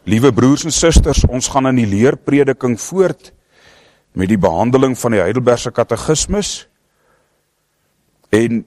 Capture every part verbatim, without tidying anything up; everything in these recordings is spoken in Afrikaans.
Liewe broers en susters, ons gaan in die leerprediking voort met die behandeling van die Heidelbergse Katekismus. En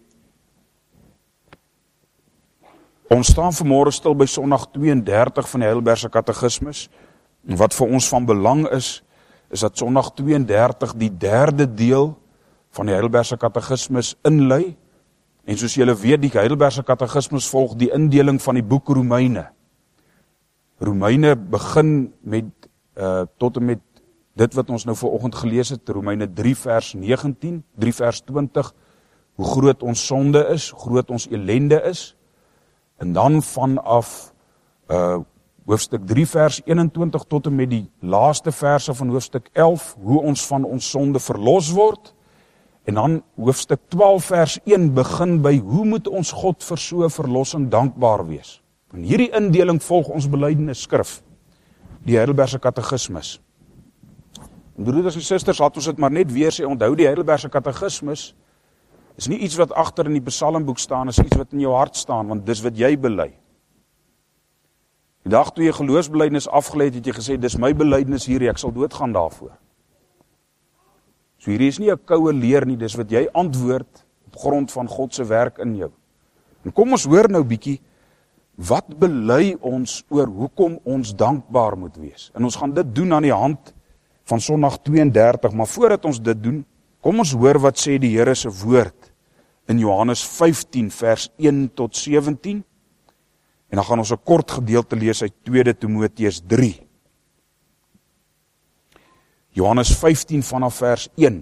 ons staan vanmôre stil by Sondag twee en dertig van die Heidelbergse Katekismus. En wat vir ons van belang is, is dat Sondag twee en dertig die derde deel van die Heidelbergse Katekismus inlei. En soos julle weet, die Heidelbergse Katekismus volg die indeling van die boek Romeine. Romeine begin met, uh, tot en met dit wat ons nou vanoggend gelees het, Romeine drie vers negentien, drie vers twintig, hoe groot ons sonde is, hoe groot ons ellende is, en dan vanaf uh, hoofstuk drie vers eenentwintig tot en met die laaste verse van hoofstuk elf, hoe ons van ons sonde verlos word, en dan hoofstuk twaalf vers een begin by hoe moet ons God vir so verlossing dankbaar wees. En hierdie indeling volg ons belydenis skrif, die Heidelbergse Katekismus. En broeders en susters, laat ons dit maar net weer sê, onthou die Heidelbergse Katekismus is nie iets wat agter in die psalmboek staan, is iets wat in jou hart staan, want dis wat jy bely. Die dag toe jy geloofsbelydenis afgelê het, het jy gesê, dis my belydenis hier, ek sal doodgaan daarvoor. So hierdie is nie 'n koue leer nie, dis wat jy antwoord op grond van God se werk in jou. En kom ons hoor nou bietjie, wat bely ons oor hoekom ons dankbaar moet wees? En ons gaan dit doen aan die hand van Sondag twee en dertig, maar voordat ons dit doen, kom ons hoor wat sê die Here se woord in Johannes vyftien vers een tot sewentien. En dan gaan ons 'n kort gedeelte lees uit tweede Timoteus drie. Johannes vyftien vanaf vers een.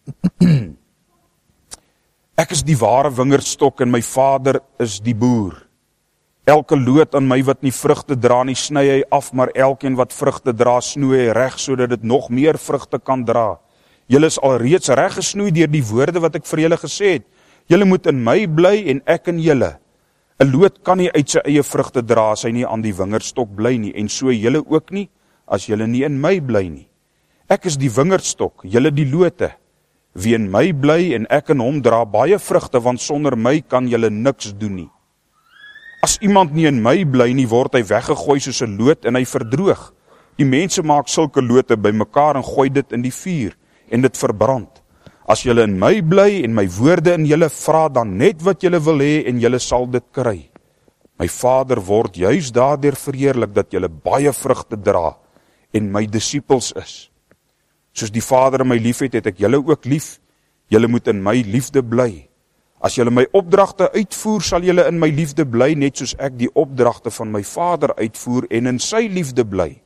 Ek is die ware wingerdstok en my Vader is die boer. Elke loot aan my wat nie vrugte dra nie, sny hy af, maar elkeen wat vrugte dra, snoei hy reg, sodat dit nog meer vrugte kan dra. Julle is alreeds reg gesnoei deur die woorde wat ek vir julle gesê het. Julle moet in my bly en ek in julle. 'n Loot kan nie uit sy eie vrugte dra as hy nie aan die wingerdstok bly nie, en so julle ook nie, as julle nie in my bly nie. Ek is die wingerdstok, julle die lote. Wie in my bly en ek in hom, dra baie vrugte, want sonder my kan julle niks doen nie. As iemand nie in my bly nie, word hy weggegooi soos 'n loot en hy verdroog. Die mense maak sulke lote bymekaar en gooi dit in die vuur en dit verbrand. As julle in my bly en my woorde in julle, vra dan net wat julle wil hê en julle sal dit kry. My Vader word juis daardeur verheerlik dat julle baie vrugte dra en my disippels is. Soos die Vader my liefhet, het ek julle ook lief. Julle moet in my liefde bly. As julle my opdragte uitvoer, sal julle in my liefde bly, net soos ek die opdragte van my Vader uitvoer en in sy liefde bly.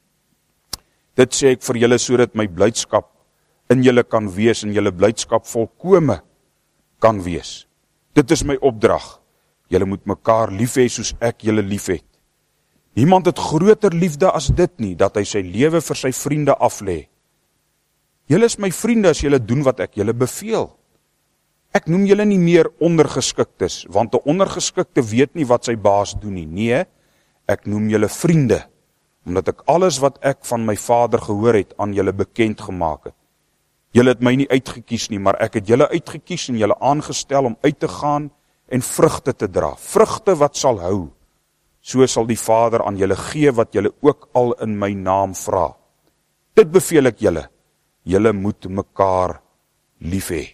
Dit sê ek vir julle sodat my blydskap in julle kan wees en julle blydskap volkome kan wees. Dit is my opdrag. Julle moet mekaar lief hê soos ek julle lief het. Niemand het groter liefde as dit nie, dat hy sy lewe vir sy vriende aflê. Julle is my vriende as julle doen wat ek julle beveel. Ek noem julle nie meer ondergeskiktes, want 'n ondergeskikte weet nie wat sy baas doen nie. Nee, ek noem julle vriende, omdat ek alles wat ek van my Vader gehoor het aan julle bekend gemaak het. Julle het my nie uitgekies nie, maar ek het julle uitgekies en julle aangestel om uit te gaan en vrugte te dra. Vrugte wat sal hou. So sal die Vader aan julle gee wat julle ook al in my naam vra. Dit beveel ek julle. Julle moet mekaar lief hê.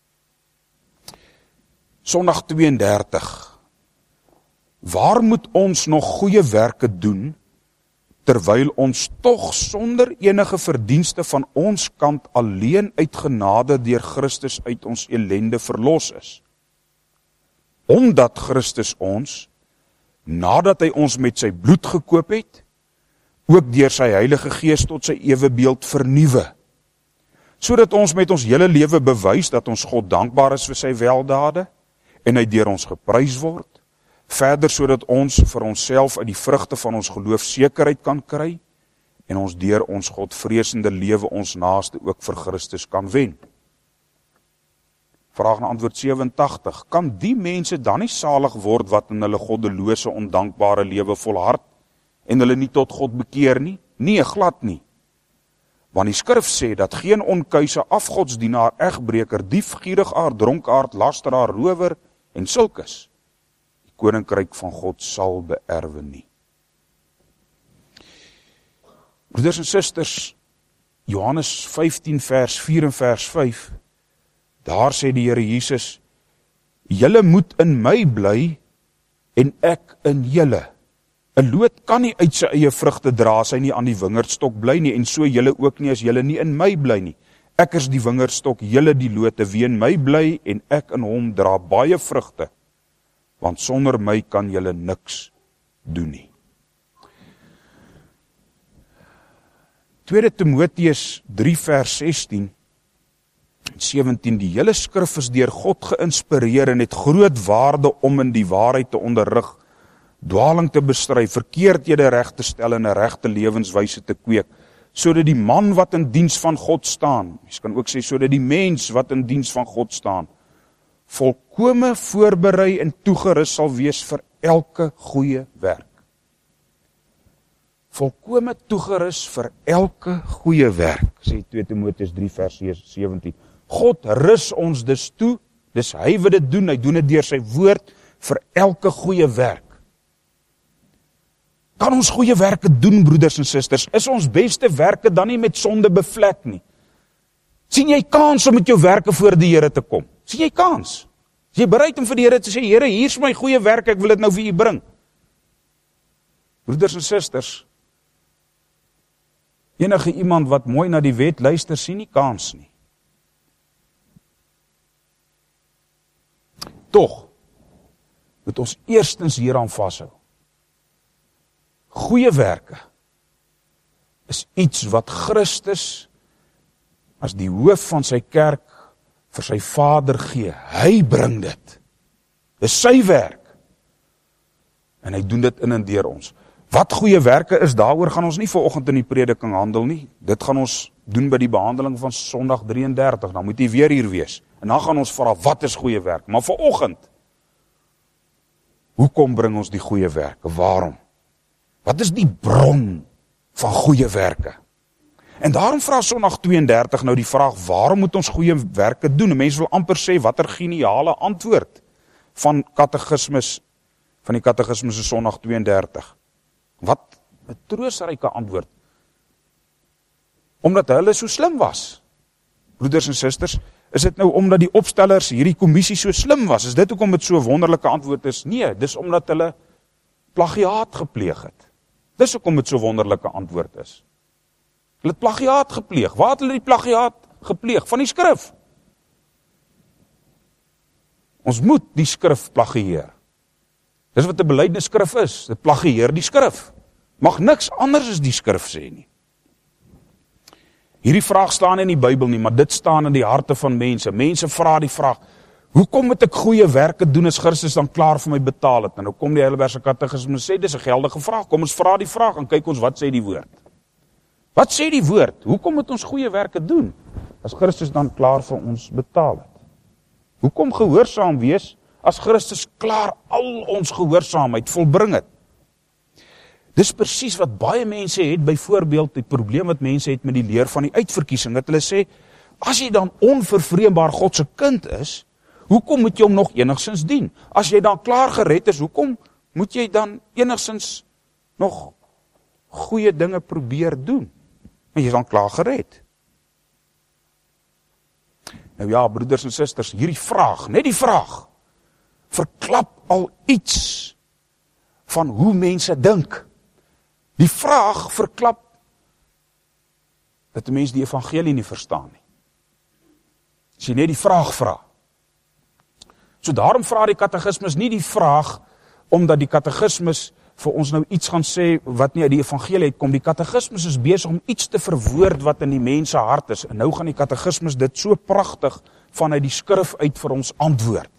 Sondag twee en dertig. Waar moet ons nog goeie werke doen, terwyl ons tog sonder enige verdienste van ons kant alleen uit genade deur Christus uit ons ellende verlos is? Omdat Christus ons, nadat hy ons met sy bloed gekoop het, ook deur sy Heilige Gees tot sy ewebeeld vernuwe, sodat ons met ons hele lewe bewys dat ons God dankbaar is vir sy weldade, en hy deur ons geprys word, verder sodat ons vir onsself uit die vrugte van ons geloof sekerheid kan kry, en ons deur ons Godvreesende lewe ons naaste ook vir Christus kan wen. Vraag na antwoord agt ses agt, kan die mense dan nie salig word wat in hulle goddelose, ondankbare lewe volhard, en hulle nie tot God bekeer nie? Nee, glad nie. Want die skrif sê dat geen onkuise afgodsdienaar, egbreker, dief, gierigaard, dronkaard, lasteraar, rower en sulkes die koninkryk van God sal beerwe nie. Broeders en susters, Johannes vyftien vers vier en vers vyf, daar sê die Here Jesus, julle moet in my bly, en ek in julle. 'n Loot kan nie uit sy eie vrugte dra as hy nie aan die wingerdstok bly nie, en so julle ook nie as julle nie in my bly nie. Ek is die wingerdstok, julle die lote, wie in my bly en ek in hom dra baie vrugte, want sonder my kan julle niks doen nie. Tweede Timoteus drie vers sestien en sewentien, die hele skrif is deur God geïnspireer en het groot waarde om in die waarheid te onderrig, dwaling te bestry, verkeerdhede reg te stel en 'n regte lewenswyse te kweek, sodat die man wat in diens van God staan, jy kan ook sê sodat die mens wat in diens van God staan, volkome voorberei en toegerus sal wees vir elke goeie werk. Volkome toegerus vir elke goeie werk, sê Tweede Timoteus drie vers sewentien. God rus ons dus toe, dis hy wat dit doen, hy doen dit deur sy woord, vir elke goeie werk. Kan ons goeie werke doen, broeders en susters? Is ons beste werke dan nie met sonde bevlek nie? Sien jy kans om met jou werke voor die Here te kom? Sien jy kans? Is jy bereid om vir die Here te sê, Here, hier is my goeie werk, ek wil dit nou vir u bring? Broeders en susters, enige iemand wat mooi na die wet luister, sien nie kans nie. Tog, moet ons eerstens hieraan vashou. Goeie werke is iets wat Christus as die hoof van sy kerk vir sy Vader gee. Hy bring dit. Dis sy werk. En hy doen dit in en deur ons. Wat goeie werke is, daaroor gaan ons nie vanoggend in die prediking handel nie. Dit gaan ons doen by die behandeling van Sondag drie en dertig. Dan moet hy weer hier wees. En dan gaan ons vra, wat is goeie werk? Maar vanoggend, hoekom bring ons die goeie werke? Waarom? Wat is die bron van goeie werke? En daarom vra Sondag twee en dertig nou die vraag, waarom moet ons goeie werke doen? En mense wil amper sê, wat 'n geniale antwoord van katekismus, van die katekismus in Sondag twee en dertig. Wat 'n troostryke antwoord. Omdat hulle so slim was. Broeders en susters, is dit nou omdat die opstellers hierdie kommissie so slim was? Is dit hoekom dit so 'n wonderlike antwoord is? Nee, dis omdat hulle plagiaat gepleeg het. Dis hoekom dit so 'n wonderlike antwoord is. Hulle het plagiaat gepleeg. Waar het hulle die plagiaat gepleeg? Van die skrif. Ons moet die skrif plagieer. Dis wat 'n belydenisskrif is. Dit plagieer die skrif. Mag niks anders as die skrif sê nie. Hierdie vraag staan in die Bybel nie, maar dit staan in die harte van mense. Mense vra die vraag, hoekom moet ek goeie werke doen as Christus dan klaar vir my betaal het? En nou kom die Heidelbergse Katekismus sê, dis 'n geldige vraag. Kom ons vra die vraag en kyk ons wat sê die woord. Wat sê die woord? Hoekom moet ons goeie werke doen as Christus dan klaar vir ons betaal het? Hoekom gehoorsaam wees as Christus klaar al ons gehoorsaamheid volbring het? Dis presies wat baie mense het, byvoorbeeld die probleem wat mense het met die leer van die uitverkiesing, dat hulle sê, as jy dan onvervreembaar God se kind is, hoekom moet jy hom nog enigstens dien? As jy dan klaar gered is, hoekom moet jy dan enigstens nog goeie dinge probeer doen? En jy is dan klaar gered. Nou ja, broeders en susters, hierdie vraag, net die vraag, verklap al iets van hoe mense dink. Die vraag verklap dat die mens die evangelie nie verstaan nie. As jy net die vraag vra. So daarom vra die katekismus nie die vraag, omdat die katekismus vir ons nou iets gaan sê wat nie uit die evangelie uitkom. Die katekismus is besig om iets te verwoord wat in die mens se hart is. En nou gaan die katekismus dit so pragtig vanuit die skrif uit vir ons antwoord.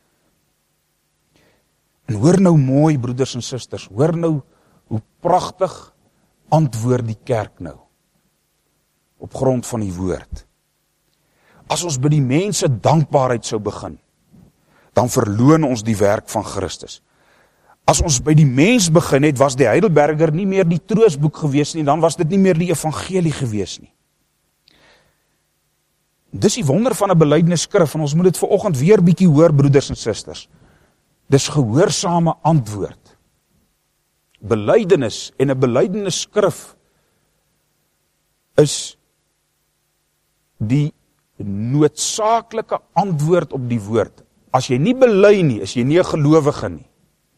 En hoor nou mooi, broeders en susters, hoor nou hoe pragtig antwoord die kerk nou, op grond van die woord. As ons by die mense dankbaarheid sou begin, dan verloon ons die werk van Christus. As ons by die mens begin het, was die Heidelberger nie meer die troostboek gewees nie, dan was dit nie meer die evangelie gewees nie. Dis die wonder van 'n belydenisskrif, en ons moet dit vanoggend weer bietjie hoor, broeders en susters. Dis gehoorsame antwoord. Belydenis en 'n belydenisskrif is die noodsaaklike antwoord op die woord. As jy nie bely nie, is jy nie 'n gelowige nie.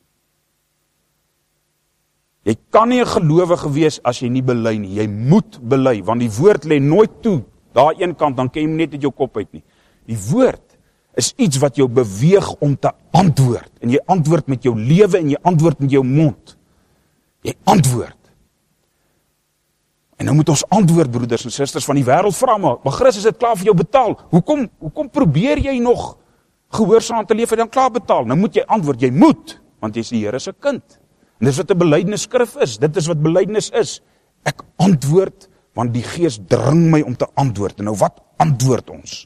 Jy kan nie 'n gelowige wees as jy nie bely nie. Jy moet bely, want die woord lê nooit toe, daar een kant, dan ken jy net uit jou kop uit nie. Die woord is iets wat jou beweeg om te antwoord. En jy antwoord met jou lewe en jy antwoord met jou mond. Jy antwoord. En nou moet ons antwoord, broeders en susters, van die wêreld vra maar, maar Christus het klaar vir jou betaal. Hoekom, hoekom probeer jy nog gehoorsaam te leef, hy dan klaar betaal? Nou moet jy antwoord, jy moet, want jy is die Here se kind. En dis wat 'n belydenisskrif is, dit is wat belydenis is. Ek antwoord, want die Gees dring my om te antwoord. En nou wat antwoord ons?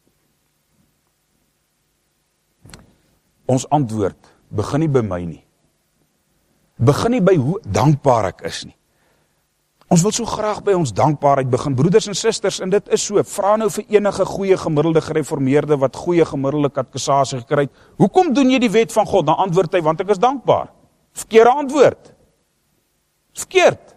Ons antwoord begin nie by my nie. Begin nie by hoe dankbaar ek is nie. Ons wil so graag by ons dankbaarheid begin, broeders en susters, en dit is so. Vra nou vir enige goeie gemiddelde gereformeerde wat goeie gemiddelde katekisasie gekry het. Hoekom doen jy die wet van God? Dan antwoord hy, want ek is dankbaar. Verkeerde antwoord. Verkeerd.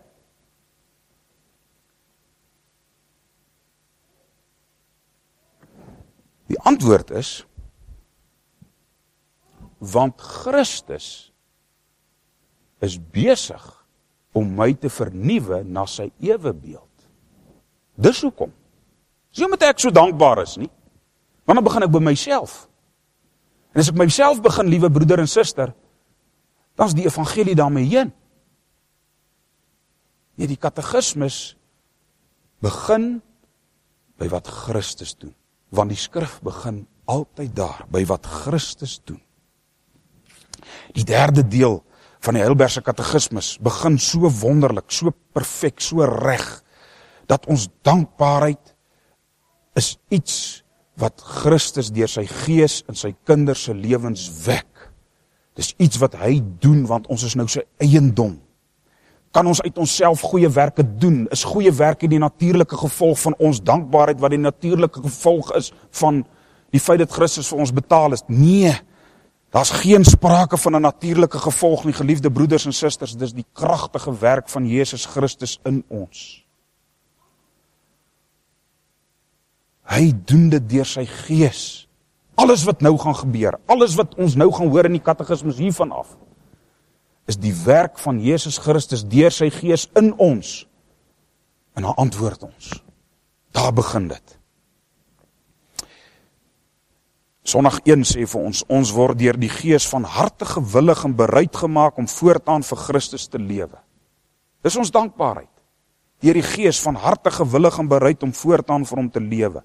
Die antwoord is, want Christus is besig om my te vernuwe na sy ewebeeld. Dis hoekom. Dis nie omdat ek so dankbaar is nie, want dan begin ek by myself. En as ek myself begin, liewe broeder en suster, dan is die evangelie daarmee heen. Nee, die katekismus begin by wat Christus doen, want die skrif begin altyd daar, by wat Christus doen. Die derde deel van die Heidelbergse katekismus begin so wonderlik, so perfek, so reg, dat ons dankbaarheid is iets wat Christus deur sy Gees in sy kinders se lewens wek. Dis iets wat hy doen, want ons is nou sy eiendom. Kan ons uit onsself goeie werke doen? Is goeie werke die natuurlike gevolg van ons dankbaarheid, wat die natuurlike gevolg is van die feit dat Christus vir ons betaal is? Nee, daar's geen sprake van 'n natuurlike gevolg nie, geliefde broeders en susters. Dis die kragtige werk van Jesus Christus in ons. Hy doen dit deur sy Gees. Alles wat nou gaan gebeur, alles wat ons nou gaan hoor in die katekismus hiervan af, is die werk van Jesus Christus deur sy Gees in ons. En dan antwoord ons. Daar begin dit. Sondag een sê vir ons, ons word deur die Gees van harte gewillig en bereid gemaak om voortaan vir Christus te lewe. Dis ons dankbaarheid. Deur die Gees van harte gewillig en bereid om voortaan vir hom te lewe.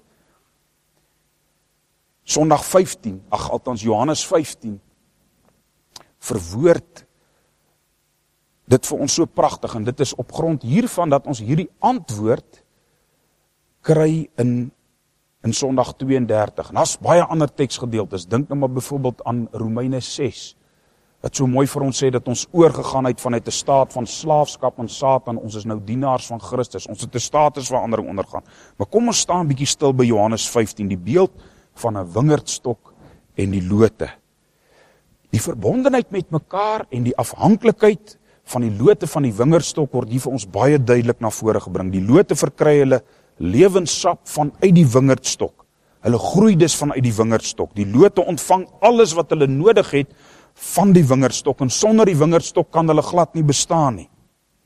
Sondag vyftien, ag althans Johannes vyftien, verwoord dit vir ons so pragtig, en dit is op grond hiervan dat ons hierdie antwoord kry in in Sondag twee en dertig. En daar's baie ander teksgedeeltes. Dink nou maar byvoorbeeld aan Romeine ses, wat so mooi vir ons sê dat ons oorgegaan het vanuit 'n staat van slaafskap aan Satan, ons is nou dienaars van Christus, ons het 'n statusverandering ondergaan. Maar kom ons staan 'n bietjie stil by Johannes vyftien, die beeld van 'n wingerdstok en die lote. Die verbondenheid met mekaar en die afhanklikheid van die lote van die wingerdstok word hier vir ons baie duidelik na vore gebring. Die lote verkry hulle lewenssap vanuit die wingerdstok. Hulle groei dus vanuit die wingerdstok. Die lote ontvang alles wat hulle nodig het van die wingerdstok, en sonder die wingerdstok kan hulle glad nie bestaan nie.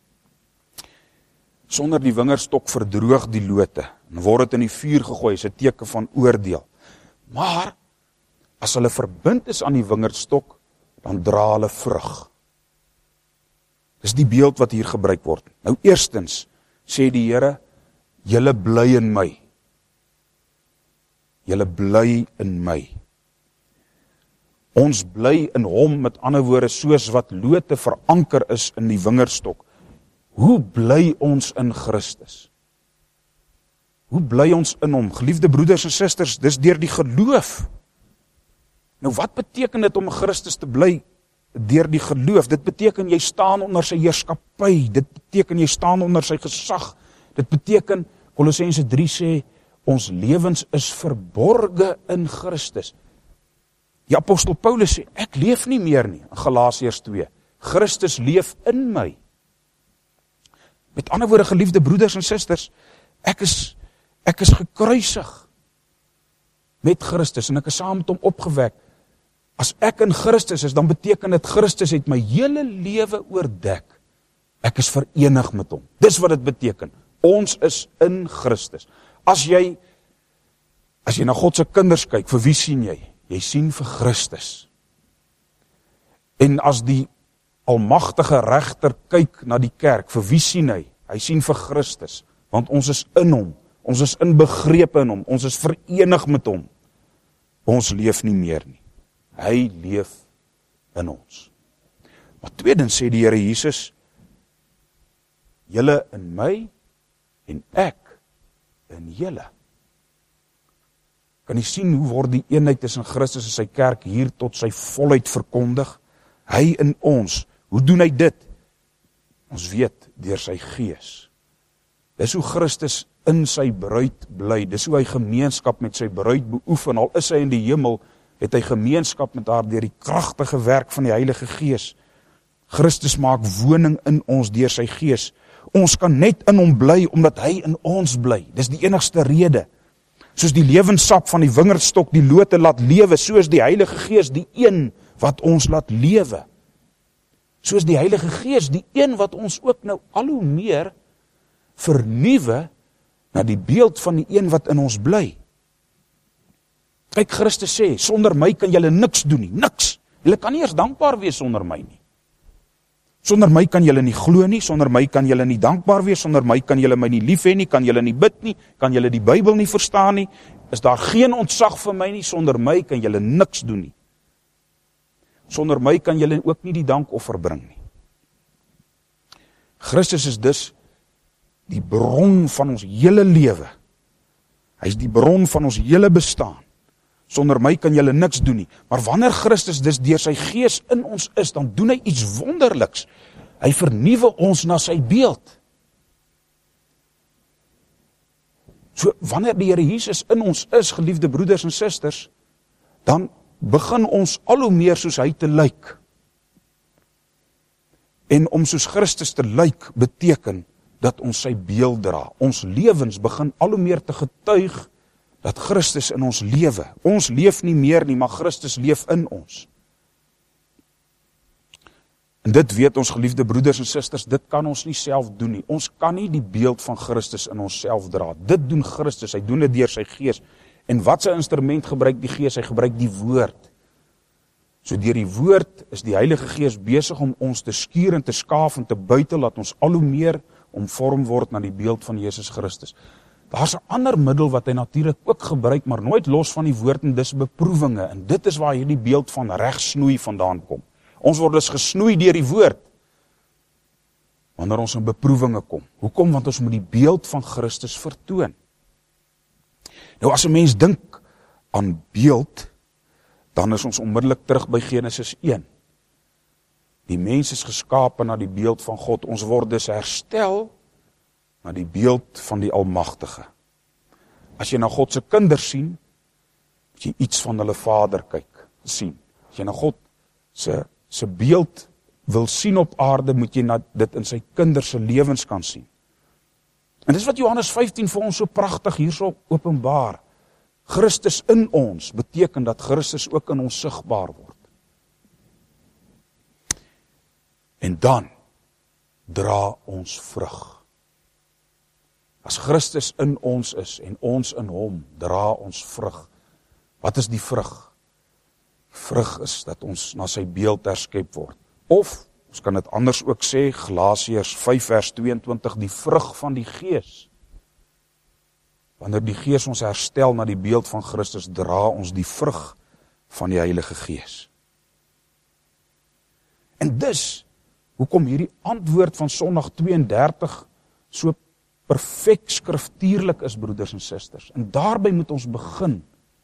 Sonder die wingerdstok verdroog die lote, en word dit in die vuur gegooi, is 'n teken van oordeel. Maar, as hulle verbind is aan die wingerdstok, dan dra hulle vrug. Dis die beeld wat hier gebruik word. Nou eerstens, sê die Here, julle bly in my. Julle bly in my. Ons bly in hom, met ander woorde, soos wat lote veranker is in die wingerdstok. Hoe bly ons in Christus? Hoe bly ons in hom? Geliefde broeders en susters, dis deur die geloof. Nou wat beteken dit om in Christus te bly? Deur die geloof. Dit beteken jy staan onder sy heerskappy. Dit beteken jy staan onder sy gesag. Dit beteken, Kolossense drie sê, ons lewens is verborge in Christus. Die apostel Paulus sê, ek leef nie meer nie, in Galasiërs twee. Christus leef in my. Met ander woorde, geliefde broeders en susters, Ek is, ek is gekruisig met Christus en ek is saam met hom opgewek. As ek in Christus is, dan beteken dit Christus het my hele lewe oordek. Ek is verenig met hom. Dis wat dit beteken. Ons is in Christus. As jy, as jy na God se kinders kyk, vir wie sien jy? Jy sien vir Christus. En as die almagtige regter kyk na die kerk, vir wie sien hy? Hy sien vir Christus, want ons is in hom. Ons is inbegrepe in hom. Ons is verenig met hom. Ons leef nie meer nie. Hy leef in ons. Maar tweedens sê die Here Jesus, julle in my en ek in julle. Kan jy sien hoe word die eenheid tussen Christus en sy kerk hier tot sy volheid verkondig? Hy in ons. Hoe doen hy dit? Ons weet, deur sy gees. Dis hoe Christus in sy bruid bly. Dis hoe hy gemeenskap met sy bruid beoefen. Al is hy in die hemel, het hy gemeenskap met haar deur die kragtige werk van die Heilige Gees. Christus maak woning in ons deur sy gees. Ons kan net in hom bly, omdat hy in ons bly. Dis die enigste rede. Soos die lewenssap van die wingerdstok die lote laat lewe, soos die Heilige Gees die een wat ons laat lewe. Soos die Heilige Gees die een wat ons ook nou al hoe meer vernuwe na die beeld van die een wat in ons bly. Kyk, Christus sê, sonder my kan julle niks doen nie, niks. Julle kan nie eers dankbaar wees sonder my nie. Sonder my kan julle nie glo nie, sonder my kan julle nie dankbaar wees, sonder my kan julle my nie lief hê nie, kan julle nie bid nie, kan julle die Bybel nie verstaan nie, is daar geen ontzag vir my nie, sonder my kan julle niks doen nie. Sonder my kan julle ook nie die dankoffer bring nie. Christus is dus die bron van ons hele lewe. Hy is die bron van ons hele bestaan. Sonder my kan julle niks doen nie. Maar wanneer Christus dus deur sy gees in ons is, dan doen hy iets wonderliks. Hy vernuwe ons na sy beeld. So, wanneer die Here Jesus in ons is, geliefde broeders en susters, dan begin ons al hoe meer soos hy te lyk. En om soos Christus te lyk, beteken dat ons sy beeld dra. Ons lewens begin al hoe meer te getuig dat Christus in ons lewe. Ons leef nie meer nie, maar Christus leef in ons. En dit weet ons, geliefde broeders en susters, dit kan ons nie self doen nie. Ons kan nie die beeld van Christus in ons self dra. Dit doen Christus, hy doen dit deur sy gees. En wat sy instrument gebruik die gees? Hy gebruik die woord. So deur die woord is die Heilige Gees besig om ons te skuur en te skaaf en te buitel, dat ons al hoe meer omvorm word na die beeld van Jesus Christus. Daar's 'n ander middel wat hy natuurlik ook gebruik, maar nooit los van die woord, en dis beproewinge. En dit is waar hierdie beeld van regsnoei vandaan kom. Ons word dus gesnoei deur die woord wanneer ons in beproewinge kom. Hoekom? Want ons moet die beeld van Christus vertoon. Nou as 'n mens dink aan beeld, dan is ons onmiddellik terug by Genesis een. Die mens is geskape na die beeld van God. Ons word dus herstel na die beeld van die Almagtige. As jy na God se kinders sien, moet jy iets van hulle Vader kyk, sien. As jy na God se se beeld wil sien op aarde, moet jy na dit in sy kinders se lewens kan sien. En dis wat Johannes vyftien vir ons so pragtig hierso openbaar. Christus in ons beteken dat Christus ook in ons sigbaar word. En dan dra ons vrug. As Christus in ons is en ons in hom, dra ons vrug. Wat is die vrug? Vrug is dat ons na sy beeld herskep word. Of, ons kan dit anders ook sê, Galasiërs vyf vers tweeëntwintig, die vrug van die Gees. Wanneer die Gees ons herstel na die beeld van Christus, dra ons die vrug van die Heilige Gees. En dus, hoekom hierdie antwoord van Sondag twee en dertig so perfek skriftuurlik is, broeders en susters. En daarby moet ons begin.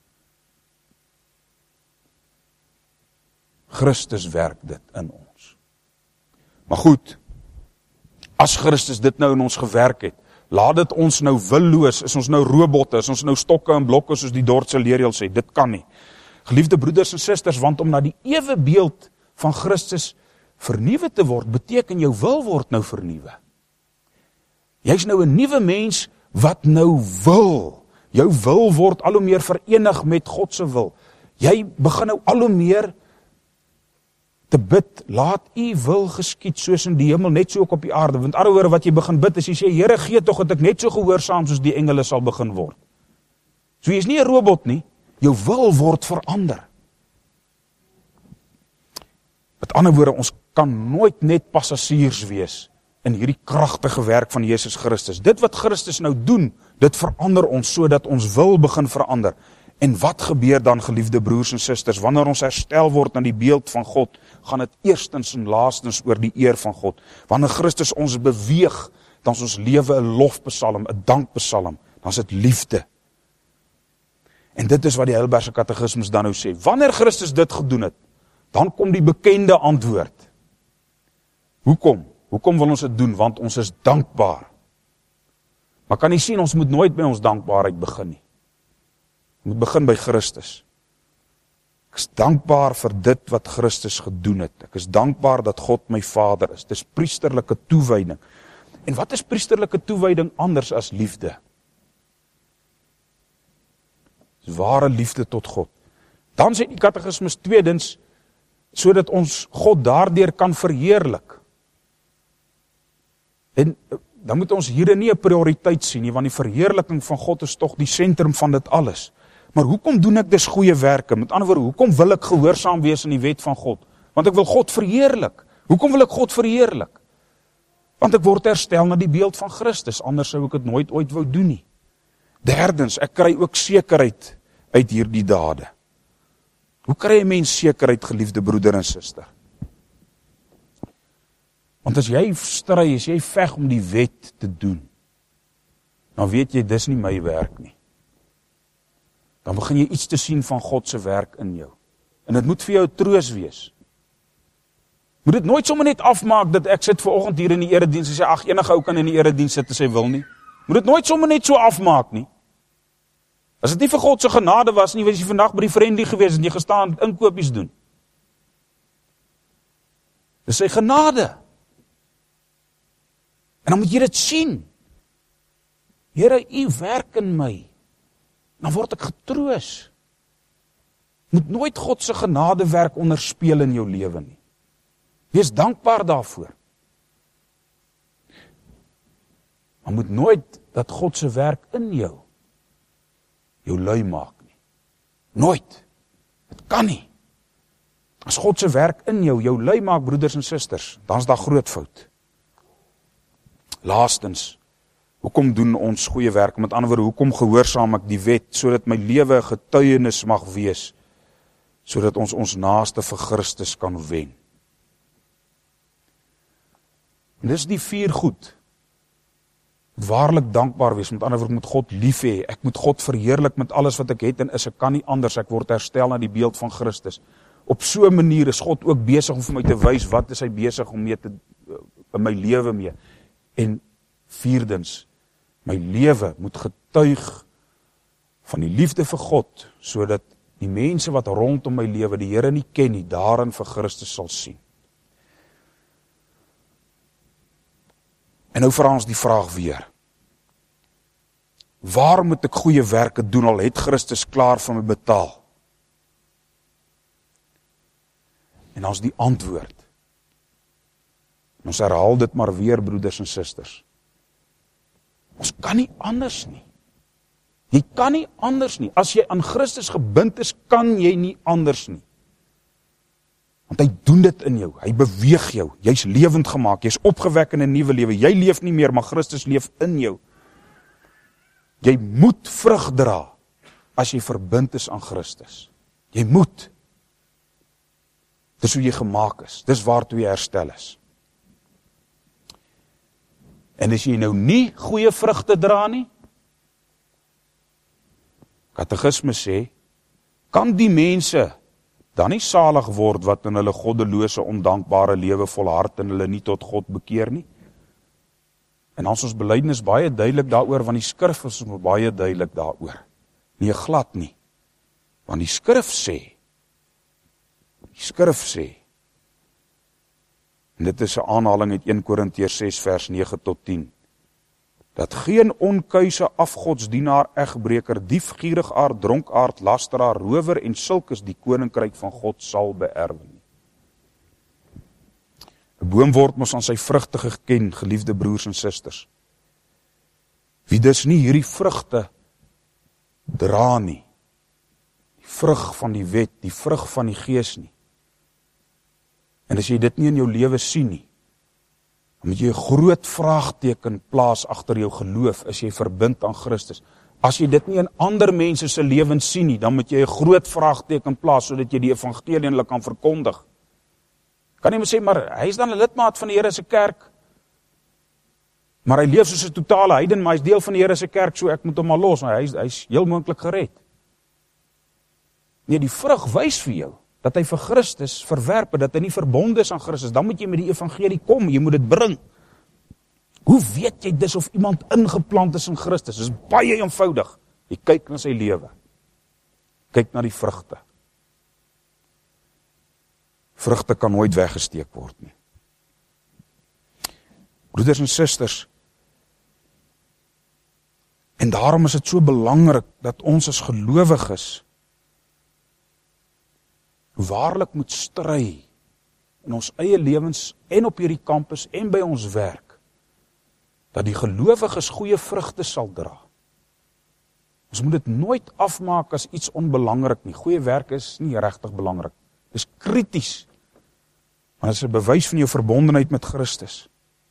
Christus werk dit in ons. Maar goed, as Christus dit nou in ons gewerk het, laat dit ons nou willoos, is ons nou robotte, is ons nou stokke en blokke, soos die Dordtse leerreël sê, dit kan nie. Geliefde broeders en susters, want om na die ewe beeld van Christus vernuwe te word, beteken jou wil word nou vernuwe. Jy is nou 'n nuwe mens, wat nou wil. Jou wil word al hoe meer verenig met God se wil. Jy begin nou al hoe meer te bid, laat u wil geskied soos in die hemel, net so ook op die aarde. Want anderswoorde wat jy begin bid is, jy sê, Here, gee tog dat ek net so gehoorsaam soos die engele sal begin word. So jy is nie 'n robot nie, jou wil word verander. Met ander woorde, ons kan nooit net passasiers wees in hierdie kragtige werk van Jesus Christus. Dit wat Christus nou doen, dit verander ons sodat ons wil begin verander. En wat gebeur dan, geliefde broers en susters, wanneer ons herstel word aan die beeld van God, gaan dit eerstens en laastens oor die eer van God. Wanneer Christus ons beweeg, dan is ons lewe 'n lofpsalm, 'n dankpsalm, dan is dit liefde. En dit is wat die Heidelbergse Katekismes dan nou sê. Wanneer Christus dit gedoen het, dan kom die bekende antwoord. Hoekom? Hoekom wil ons dit doen? Want ons is dankbaar. Maar kan jy sien, ons moet nooit by ons dankbaarheid begin nie. Ons moet begin by Christus. Ek is dankbaar vir dit wat Christus gedoen het. Ek is dankbaar dat God my Vader is. Dis priesterlike toewyding. En wat is priesterlike toewyding anders as liefde? Dis ware liefde tot God. Dan sê die Katekismes tweedens, sodat ons God daardeur kan verheerlik. En dan moet ons hierin nie 'n prioriteit sien nie, want die verheerliking van God is tog die sentrum van dit alles. Maar hoekom doen ek dus goeie werke? Met ander woorde, hoekom wil ek gehoorsaam wees aan die wet van God? Want ek wil God verheerlik. Hoekom wil ek God verheerlik? Want ek word herstel na die beeld van Christus, anders sou ek dit nooit ooit wou doen nie. Derdens, ek kry ook sekerheid uit hierdie dade. Hoe kry 'n mens sekerheid, geliefde broeder en suster? Want as jy stry, as jy veg om die wet te doen, dan weet jy, dis nie my werk nie. Dan begin jy iets te sien van God se werk in jou. En dit moet vir jou troos wees. Moet dit nooit sommer net afmaak, dat ek sit vanoggend hier in die erediens, en sê, ag, enige ou kan in die erediens sit as hy wil nie. Moet dit nooit sommer net so afmaak nie. As dit nie vir God se genade was nie, was jy vandag by die Friendly gewees, en jy gestaan inkopies doen. Dis sy genade. En dan moet jy dit sien. Here, u werk in my. Dan word ek getroos. Moet nooit God se genade werk onderspeel in jou lewe nie. Wees dankbaar daarvoor. Maar moet nooit dat God se werk in jou jou lui maak nie. Nooit. Dit kan nie. As God se werk in jou jou lui maak, broeders en susters, dan is daar groot fout. Laastens, hoekom doen ons goeie werk? Met ander woorde, hoekom gehoorsaam ek die wet, sodat my lewe 'n getuienis mag wees, sodat ons ons naaste vir Christus kan wen. En dis die vier goed. Waarlik dankbaar wees, met ander woorde, moet God lief hê. Ek moet God verheerlik met alles wat ek het en is. Ek kan nie anders, ek word herstel na die beeld van Christus. Op so 'n manier is God ook besig om vir my te wys, wat is hy besig om mee te, in my lewe mee. En vierdens, my lewe moet getuig van die liefde vir God, sodat die mense wat rondom my lewe die Here nie ken nie, daarin vir Christus sal sien. En nou vra ons die vraag weer. Waar moet ek goeie werke doen, al het Christus klaar vir my betaal? En dan is die antwoord. Ons herhaal dit maar weer, broeders en susters. Ons kan nie anders nie. Jy kan nie anders nie. As jy aan Christus gebind is, kan jy nie anders nie. Want hy doen dit in jou, hy beweeg jou, jy's lewend gemaak, jy's opgewek in 'n nuwe lewe, jy leef nie meer, maar Christus leef in jou. Jy moet vrug dra, as jy verbind is aan Christus. Jy moet. Dis hoe jy gemaak is, dis waartoe jy herstel is. En as jy nou nie goeie vrugte dra nie, Katekisme sê, kan die mense dan nie salig word wat in hulle goddelose, ondankbare lewe volhard en hulle nie tot God bekeer nie? En ons ons belydenis baie duidelik daaroor, want die skrif is ons baie duidelik daaroor. Nee, glad nie. Want die skrif sê, die skrif sê, en dit is 'n aanhaling uit Eerste Korintiërs ses vers nege tot tien. dat geen onkuise afgodsdienaar, egbreker, dief, gierigaard, dronkaard, lasteraar, rower en sulkes die koninkryk van God sal beerwe nie. 'n Boom word mos aan sy vrugte geken, geliefde broers en susters. Wie dus nie hierdie vrugte dra nie, die vrug van die wet, die vrug van die gees nie, en as jy dit nie in jou lewe sien nie, dan moet jy 'n groot vraagteken plaas agter jou geloof, is jy verbind aan Christus. As jy dit nie in ander mense se lewens sien nie, dan moet jy 'n groot vraagteken plaas, sodat jy die evangelie hulle kan verkondig. Kan jy maar sê, maar hy is dan 'n lidmaat van die Here se kerk, maar hy leef soos 'n totale heiden, maar hy is deel van die Here se kerk, so ek moet hom maar los, maar hy is, hy is heel moontlik gered. Nee, die vrug wys vir jou, dat hy vir Christus verwerp, dat hy nie verbonde is aan Christus, dan moet jy met die evangelie kom, jy moet dit bring. Hoe weet jy dis of iemand ingeplant is in Christus? Dit is baie eenvoudig. Jy kyk na sy lewe. Kyk na die vrugte. Vrugte kan nooit weggesteek word nie. Broeders en susters, en daarom is dit so belangrik dat ons as gelowiges waarlik moet stry in ons eie lewens en op hierdie kampus en by ons werk, dat die gelowiges goeie vrugte sal dra. Ons moet dit nooit afmaak as iets onbelangrik nie. Goeie werk is nie regtig belangrik. Dit is krities, maar dit is 'n bewys van jou verbondenheid met Christus.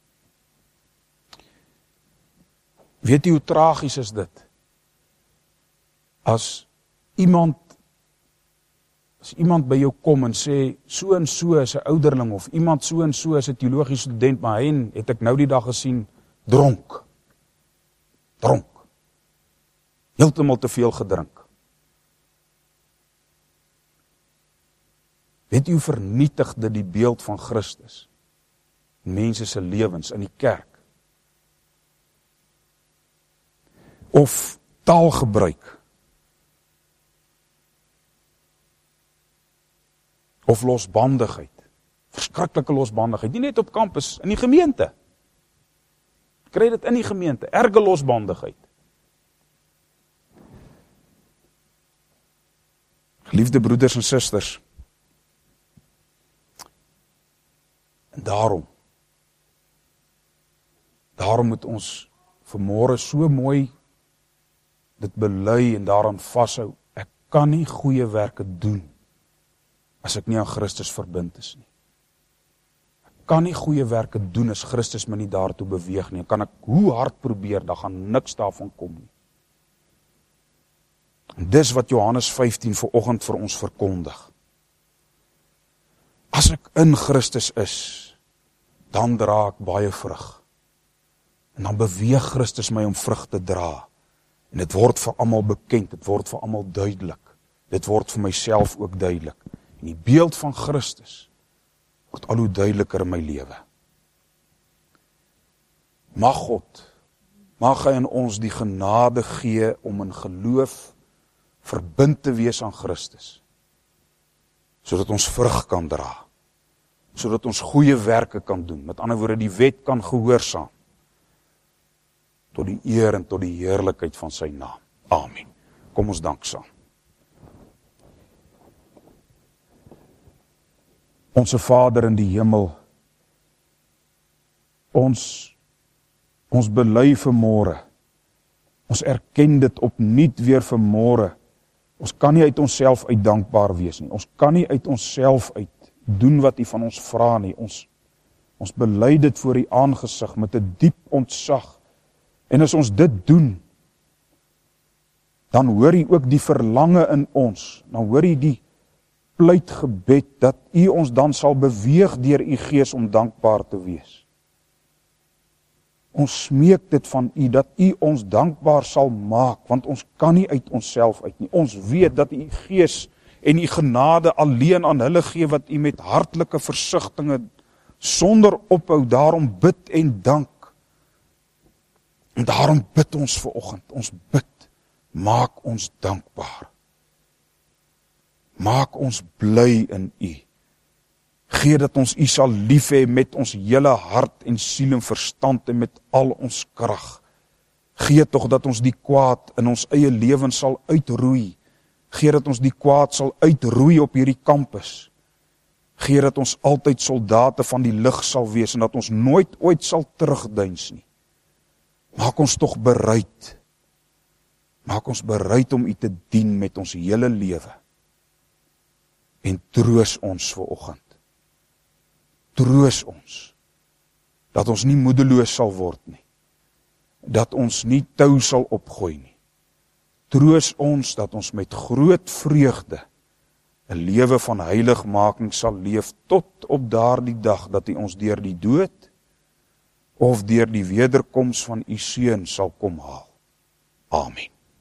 Weet jy hoe tragies is dit? As iemand As iemand by jou kom en sê, so en so is 'n ouderling, of iemand so en so is 'n teologiese student, maar hy het ek nou die dag gesien, dronk. Dronk. Heeltemal te veel gedrink. Weet jy hoe vernietig dit die beeld van Christus in mense se lewens in die kerk? Of taalgebruik. Of losbandigheid, verskriklike losbandigheid, nie net op kampus, in die gemeente. Kry dit in die gemeente, erge losbandigheid. Geliefde broeders en susters, en daarom, daarom moet ons vanmôre so mooi dit bely en daaraan vashou, ek kan nie goeie werke doen as ek nie aan Christus verbind is nie. Ek kan nie goeie werke doen as Christus my nie daartoe beweeg nie. Kan ek hoe hard probeer, dan gaan niks daarvan kom nie. En dis wat Johannes vyftien vanoggend vir ons verkondig. As ek in Christus is, dan dra ek baie vrug. En dan beweeg Christus my om vrug te dra. En dit word vir almal bekend, dit word vir almal duidelik. Dit word vir myself ook duidelik. En die beeld van Christus word al hoe duideliker in my lewe. Mag God, mag hy in ons die genade gee om in geloof verbind te wees aan Christus, sodat ons vrug kan dra, sodat ons goeie werke kan doen, met ander woorde die wet kan gehoorsaam, tot die eer en tot die heerlikheid van sy naam. Amen. Kom ons dank saam. Onse Vader in die hemel, ons, ons bely vanmôre, ons erken dit opnuut weer vanmôre, ons kan nie uit onsself uit dankbaar wees nie, ons kan nie uit onsself uit doen wat U van ons vra nie, ons, ons bely dit voor U aangesig met 'n diep ontzag, en as ons dit doen, dan hoor U ook die verlange in ons, dan hoor U die pleitgebed, dat U ons dan sal beweeg deur U Gees om dankbaar te wees. Ons smeek dit van U, dat U ons dankbaar sal maak, want ons kan nie uit onsself uit nie. Ons weet dat U Gees en U genade alleen aan hulle gee, wat U met hartlike versigtinge, sonder ophou, daarom bid en dank. En daarom bid ons vanoggend, ons bid, maak ons dankbaar. Maak ons bly in U. Gee dat ons U sal lief hê met ons hele hart en siel en verstand en met al ons krag. Gee tog dat ons die kwaad in ons eie lewens sal uitroei. Gee dat ons die kwaad sal uitroei op hierdie kampus. Gee dat ons altyd soldate van die lig sal wees en dat ons nooit ooit sal terugduins nie. Maak ons tog bereid. Maak ons bereid om U te dien met ons hele lewe. En troos ons vir oggend. Troos ons. Dat ons nie moedeloos sal word nie. Dat ons nie tou sal opgooi nie. Troos ons dat ons met groot vreugde 'n lewe van heiligmaking sal leef tot op daardie dag dat U ons deur die dood of deur die wederkoms van U Seun sal kom haal. Amen.